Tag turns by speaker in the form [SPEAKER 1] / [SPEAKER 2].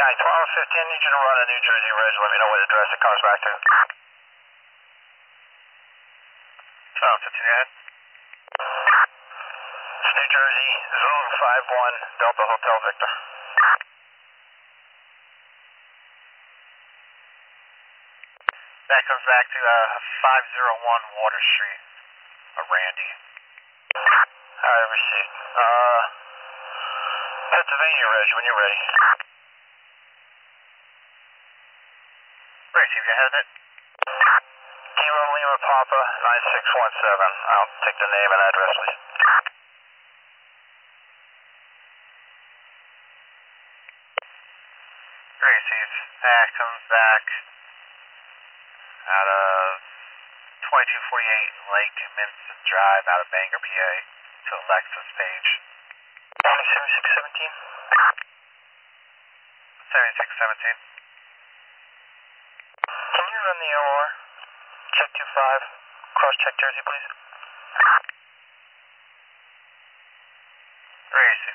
[SPEAKER 1] County 1215, I need you to run a New Jersey Ridge. Let me know what address it comes back to. 1215, go ahead. It's New Jersey, Zulu 51, Delta Hotel Victor. That comes back to 501 Water Street, Randy. Alright, received. Pennsylvania Ridge, when you're ready. Received, you have it? Kilo Lima Papa 9617. I'll take the name and address, please. Received. That comes back out of 2248 Lake Minson Drive out of Bangor, PA to Alexis Page. 7617. 7617. Can you run the OR? Check 25. Cross check Jersey, please. Received.